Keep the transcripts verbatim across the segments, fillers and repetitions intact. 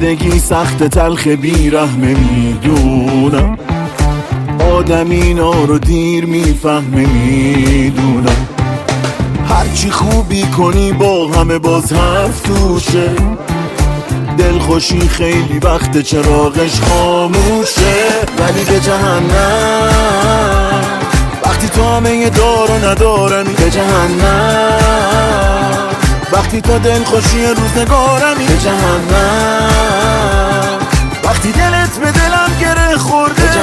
زندگی سخت تلخ بیرحمه میدونم، آدم اینا رو دیر میفهمه میدونم. هرچی خوبی کنی با همه باز حرف توشه، دلخوشی خیلی وقت چراغش خاموشه. ولی به جهنم وقتی تو همه دار و ندارمی، به جهنم وقتی تو دلخوشی روزگارمی، به جهنم وقتی دلت به دلم گره خورده، به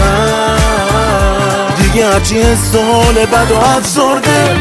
جهنم دیگه هرچی حس و حال بد و افسرده.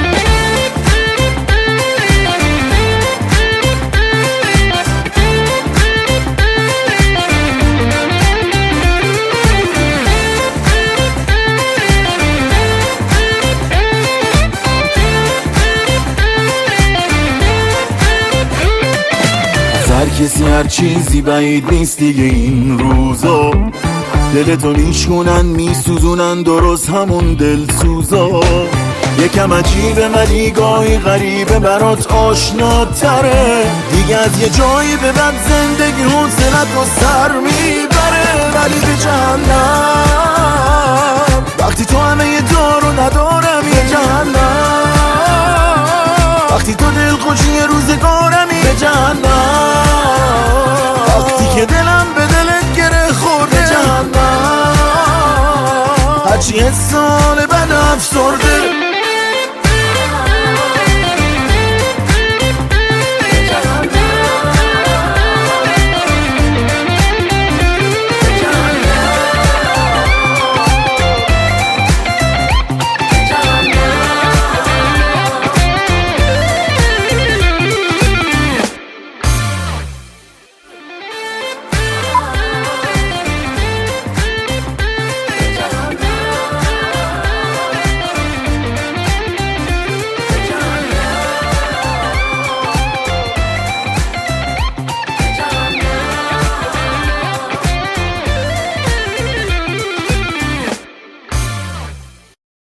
هر کسی هر چیزی بعید نیست دیگه این روزا، دلتو میشکنن میسوزونن درست همون دلسوزا. یکم عجیبه ولی گاهی غریبه برات آشناتره، دیگه از یه جایی به بعد زندگی حوصلت رو سر میبره. ولی به جهنم وقتی تو همه یه دار و ندارم، یه جهنم وقتی تو دلخوشی روزگارمی، به جهنم وقتی که دلم به دلت گره خورده، به جهنم هرچی حس سال بد افسرده.